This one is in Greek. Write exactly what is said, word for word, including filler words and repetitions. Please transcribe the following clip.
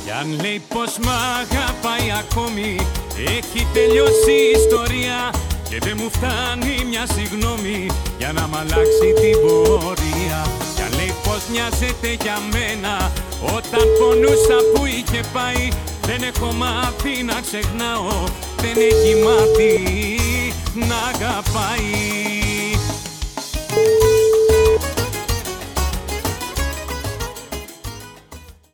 Κι αν λέει πως μ' αγαπάει ακόμη, έχει τελειώσει η ιστορία και δεν μου φτάνει μια συγγνώμη για να μ' αλλάξει την πορεία. Κι αν λέει πως νοιάζεται για μένα όταν πονούσα που είχε πάει, δεν έχω μάθει να ξεχνάω, δεν έχει μάθει να αγαπάει.